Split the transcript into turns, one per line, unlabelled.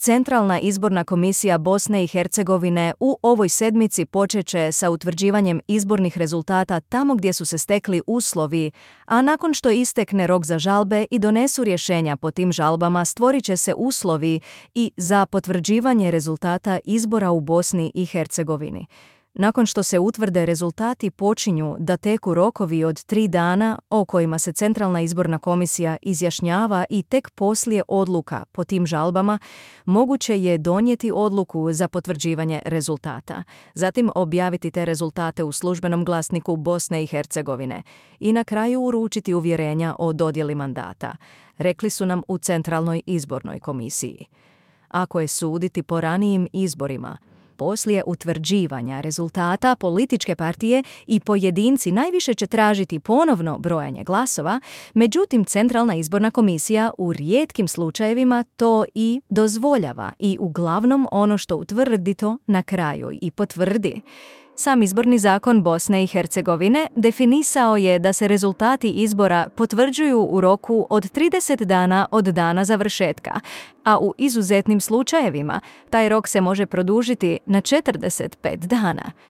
Centralna izborna komisija Bosne i Hercegovine u ovoj sedmici počet će sa utvrđivanjem izbornih rezultata tamo gdje su se stekli uslovi, a nakon što istekne rok za žalbe i donesu rješenja po tim žalbama, stvorit će se uslovi i za potvrđivanje rezultata izbora u Bosni i Hercegovini. Nakon što se utvrde rezultati, počinju da teku rokovi od 3 dana o kojima se Centralna izborna komisija izjašnjava i tek poslije odluka po tim žalbama moguće je donijeti odluku za potvrđivanje rezultata, zatim objaviti te rezultate u službenom glasniku Bosne i Hercegovine i na kraju uručiti uvjerenja o dodjeli mandata, rekli su nam u Centralnoj izbornoj komisiji. Ako je suditi po ranijim izborima, poslije utvrđivanja rezultata političke partije i pojedinci najviše će tražiti ponovno brojanje glasova, međutim Centralna izborna komisija u rijetkim slučajevima to i dozvoljava i uglavnom ono što utvrdi to na kraju i potvrdi. Sam izborni zakon Bosne i Hercegovine definisao je da se rezultati izbora potvrđuju u roku od 30 dana od dana završetka, a u izuzetnim slučajevima taj rok se može produžiti na 45 dana.